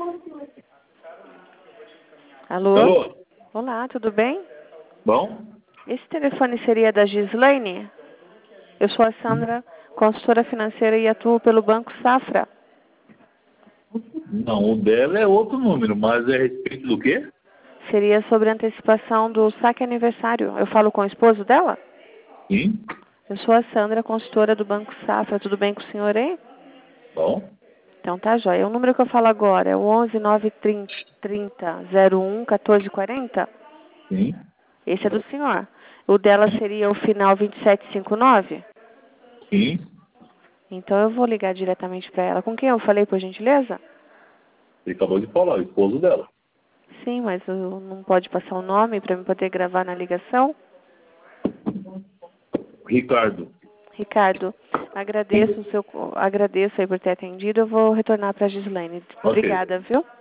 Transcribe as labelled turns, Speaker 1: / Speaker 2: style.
Speaker 1: Alô?
Speaker 2: Alô?
Speaker 1: Olá, tudo bem?
Speaker 2: Bom?
Speaker 1: Esse telefone seria da Gislaine? Eu sou a Sandra, consultora financeira e atuo pelo Banco Safra.
Speaker 2: Não, o dela é outro número, mas é a respeito do quê?
Speaker 1: Seria sobre a antecipação do saque aniversário. Eu falo com o esposo dela?
Speaker 2: Sim?
Speaker 1: Eu sou a Sandra, consultora do Banco Safra. Tudo bem com o senhor aí?
Speaker 2: Bom?
Speaker 1: Então tá jóia. O número que eu falo agora é o 11 930 01 1440.
Speaker 2: Sim?
Speaker 1: Esse é do senhor. O dela seria o final 2759.
Speaker 2: Sim?
Speaker 1: Então eu vou ligar diretamente para ela. Com quem eu falei, por gentileza?
Speaker 2: Você acabou de falar, o esposo dela.
Speaker 1: Sim, mas não pode passar o nome para eu poder gravar na ligação?
Speaker 2: Ricardo.
Speaker 1: Ricardo, agradeço aí por ter atendido. Eu vou retornar para a Gislaine.
Speaker 2: Ok.
Speaker 1: Obrigada, viu?